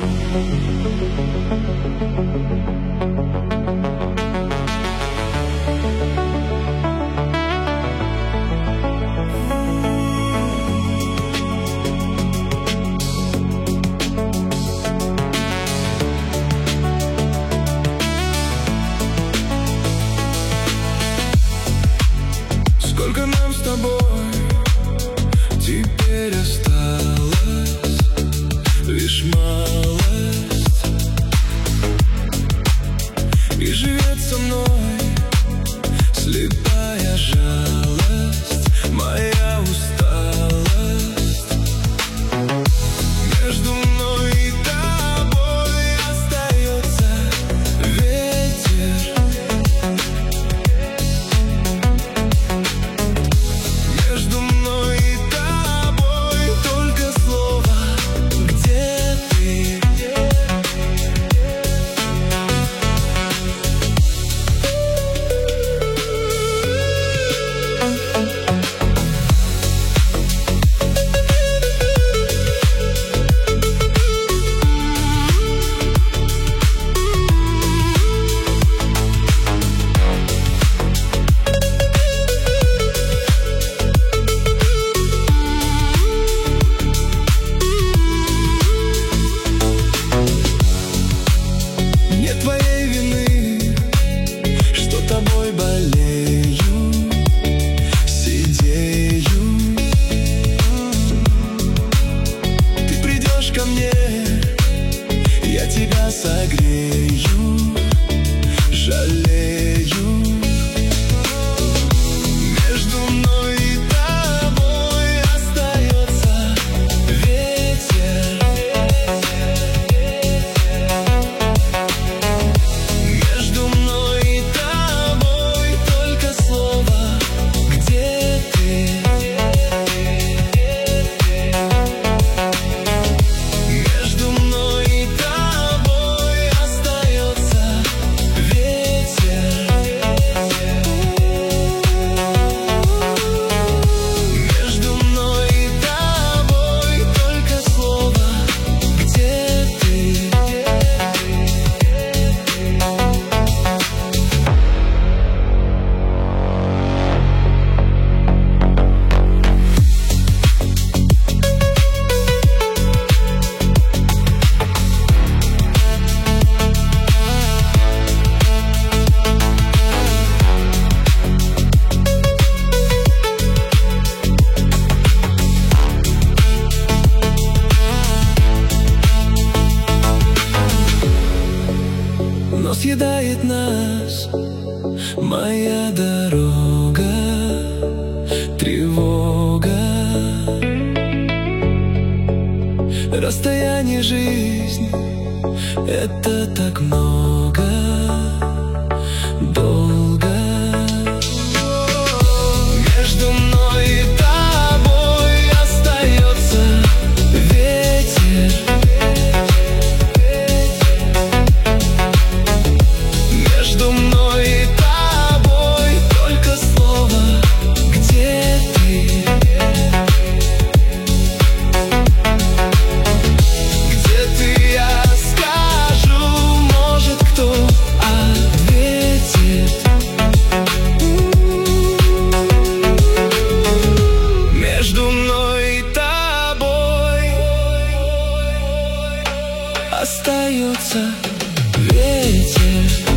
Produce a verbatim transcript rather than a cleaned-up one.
Сколько нам с тобой теперь осталось? Лишь малость. И живет со мной слепая жалость, моя усталость. Между мной и тобой остается ветер. Между мной и тобой только слово «Где ты?». Нет твоей вины, что тобой болею, сидею. Ты придешь ко мне, я тебя согрею, жалею. Между мной и тобой остается ветер. Между мной и тобой только слово «Где ты?». Между мной и тобой остается ветер. Между мной и тобой только слово «Где ты?». Но съедает нас моя дорога, тревога. Расстояние, жизнь — это так много, долго. Между мной и тобой остается ветер. Между мной и тобой только слово «Где ты?». Где ты, я скажу, может, кто ответит. Между мной и тобой остается ветер.